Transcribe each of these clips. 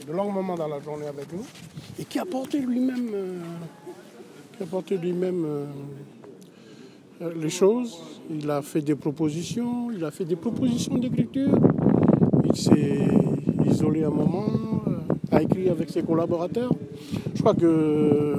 de longs moments dans la journée avec nous et qui a porté lui-même les choses. Il a fait des propositions, d'écriture. Il s'est isolé un moment, a écrit avec ses collaborateurs. Je crois que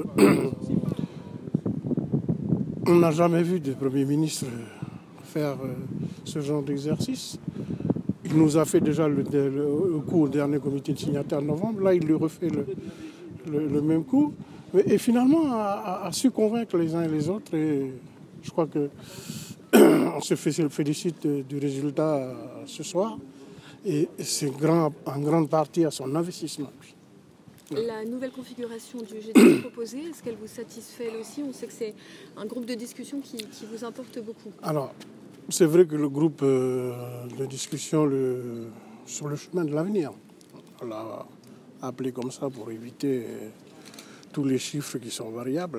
on n'a jamais vu de Premier ministre faire ce genre d'exercice. Il nous a fait déjà le coup au dernier comité de signataires de novembre. Là, il lui refait le même coup. Et finalement, a su convaincre les uns et les autres. Et je crois qu'on se félicite du résultat ce soir. Et c'est en grande partie à son investissement. La nouvelle configuration du G2 proposée, est-ce qu'elle vous satisfait elle aussi? On sait que c'est un groupe de discussion qui vous importe beaucoup. Alors, c'est vrai que le groupe de discussion sur le chemin de l'avenir, on l'a appelé comme ça pour éviter tous les chiffres qui sont variables,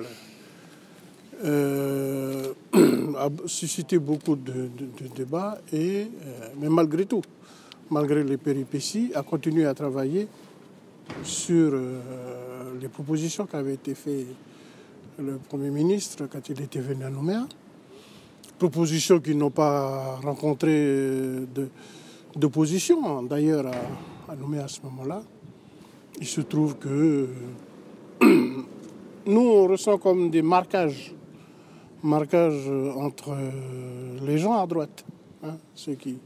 a suscité beaucoup de débats, mais malgré tout, malgré les péripéties, a continué à travailler sur les propositions qui avaient été faites le Premier ministre quand il était venu à Nouméa. Propositions qui n'ont pas rencontré d'opposition, d'ailleurs, à Nouméa à ce moment-là. Il se trouve que nous, on ressent comme des marquages entre les gens à droite, ceux qui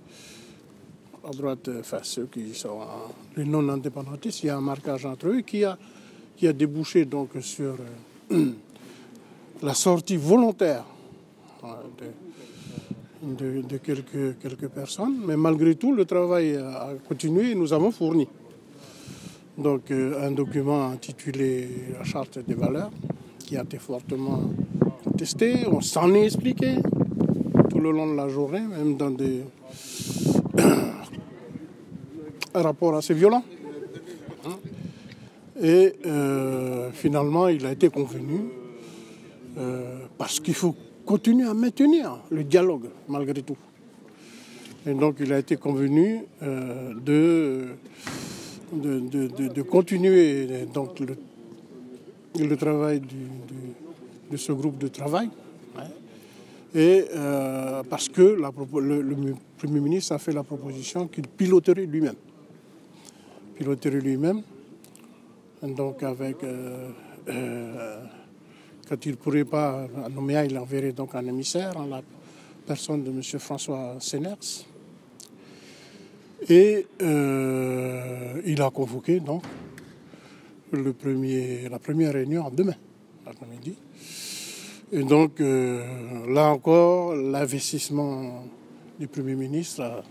sont les non-indépendantistes. Il y a un marquage entre eux qui a débouché donc sur la sortie volontaire de quelques personnes. Mais malgré tout, le travail a continué et nous avons fourni donc un document intitulé « La Charte des valeurs » qui a été fortement contesté. On s'en est expliqué tout le long de la journée, même dans des rapports assez violents. Et finalement, il a été convenu, parce qu'il faut continuer à maintenir le dialogue, malgré tout. Et donc, il a été convenu de continuer donc, le travail de ce groupe de travail. Et parce que le Premier ministre a fait la proposition qu'il piloterait lui-même. Donc avec, quand il ne pourrait pas à Nouméa, il enverrait donc un émissaire en la personne de M. François Seners. Et il a convoqué donc la première réunion demain, l'après-midi. Et donc là encore, l'investissement du Premier ministre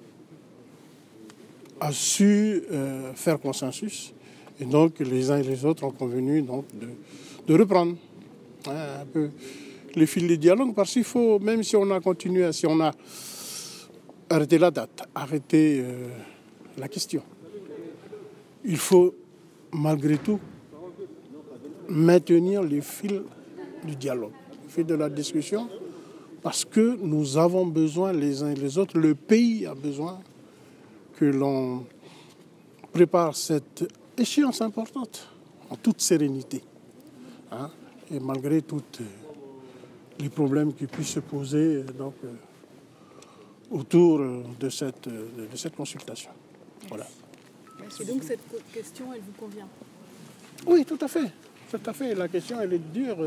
a su faire consensus. Et donc, les uns et les autres ont convenu donc, de reprendre un peu les fils de dialogue, parce qu'il faut, même si on a continué, si on a arrêté la date, arrêté la question, il faut malgré tout maintenir les fils du dialogue, les fils de la discussion, parce que nous avons besoin les uns et les autres, le pays a besoin que l'on prépare cette échéance importante en toute sérénité, et malgré tous les problèmes qui puissent se poser donc, autour de cette consultation. Voilà. Et donc cette question, elle vous convient? Oui, tout à fait. Tout à fait. La question, elle est dure.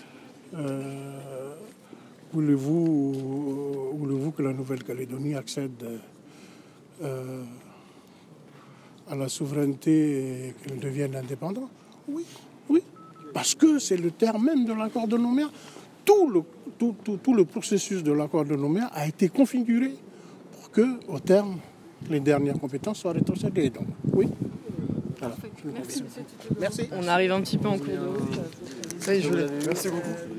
Voulez-vous que la Nouvelle-Calédonie accède à la souveraineté et qu'elle devienne indépendante? Oui, oui. Parce que c'est le terme même de l'accord de Nouméa. Tout le processus de l'accord de Nouméa a été configuré pour que, au terme, les dernières compétences soient rétrocédées. Donc, oui. Voilà. Merci, monsieur. Merci. On arrive un petit peu en cours de route. Merci beaucoup.